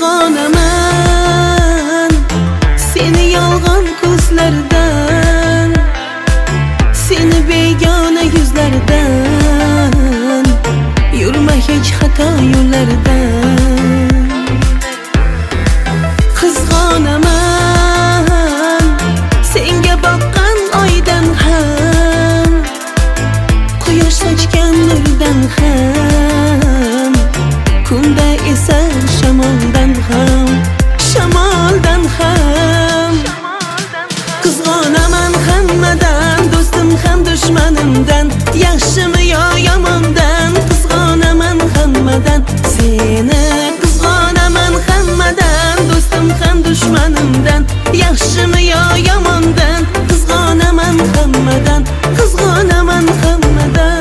Qizg'onaman seni yolg'on ko'zlardan, seni begona yuzlardan, yurma hech xato yo'llardan. Qizg'onaman senga boqqan oydan ham, quyosh sochgan nurdan ham, kunda esa shamoldan ham, shamoldan ham. Qizg'onaman hammadan, do'stim ham dushmanimdan, yaxshimi yo yomondan. Qizg'onaman hammadan seni, qizg'onaman hammadan, do'stim ham dushmanimdan, yaxshimi yo yomondan. Qizg'onaman hammadan, qizg'onaman hammadan.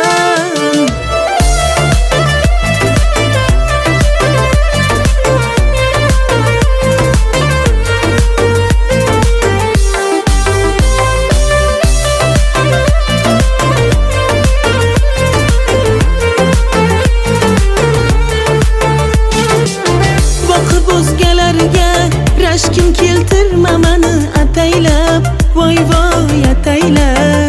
O'zgalarga rashkim keltirma mani ataylab, voy voy ataylab.